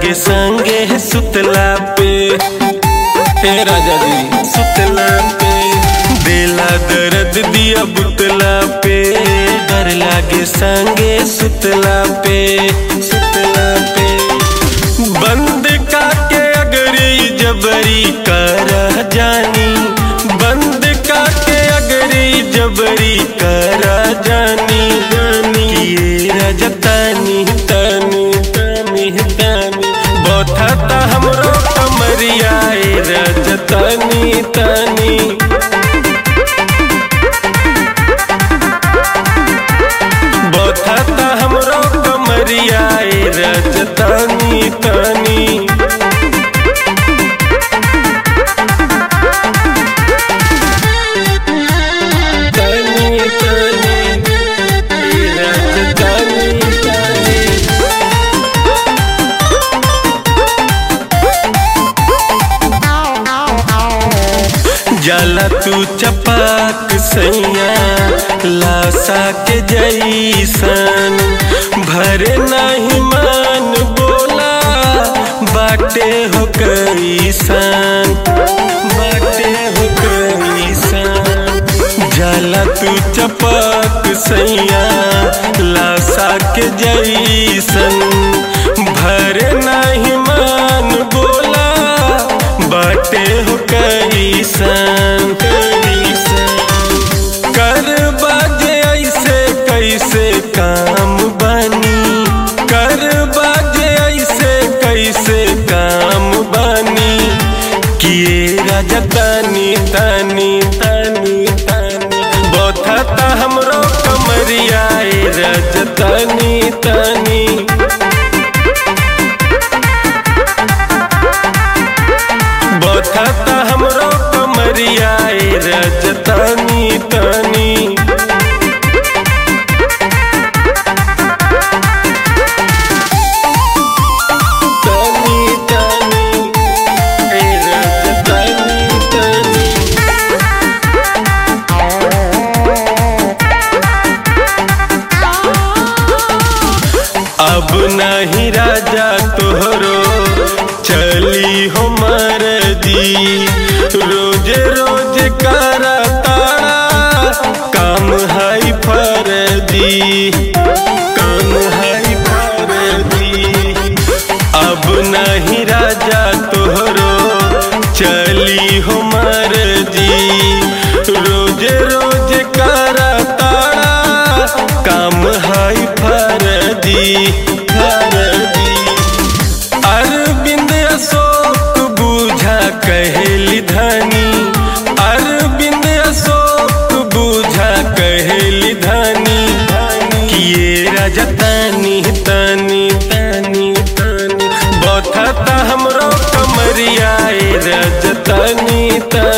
लागे संगे सुतला पे, हे राजा जी सुतला पे दिला दर्द दिया बुतला पे, डर लागे संगे सुतला पे, सुतला पे बंद काके अगरी जबरी कर जानी, बंद काके अगरी जबरी कर जानी, किए राजा तानी तानी तानी तानी बोथता हमरो कमरिया राजा तानी तानी, बोथता हमरो कमरिया राजा तानी तानी। जाला तू चपाक सैया लाशा के जैसन, भरे नहीं मान बोला बाटे हो कैसन, बाटे हो कैसन। जाला तू चपाक सैया लाशा के जैसन, भरे नहीं मान बोला बाटे हो कैसन, कर बाजे ऐसे कैसे काम बनी, कर बाजे ऐसे कैसे काम बनी, किए राजा तानी तानी तानी तानी बोथता हमरो कमरिया राजा तानी तानी, बोथता हमरो कमरिया राजा तानी तानी। अब नहीं राजा तोहरो चली हो मर्जी, रोज रोज करा तारा काम है फर्जी, काम है फर्जी। अब नहीं राजा तोहरो चली हो मर्जी, रोज रोज करा तारा काम है फर्जी, फर्जी। अरविंद अशोक बूझा कहली धनी, अरविंद अशोक बूझा कहली धनी, किए राजा तानी तानी तानी तानी बोथता हमरो कमरिया राजा तानी तानी।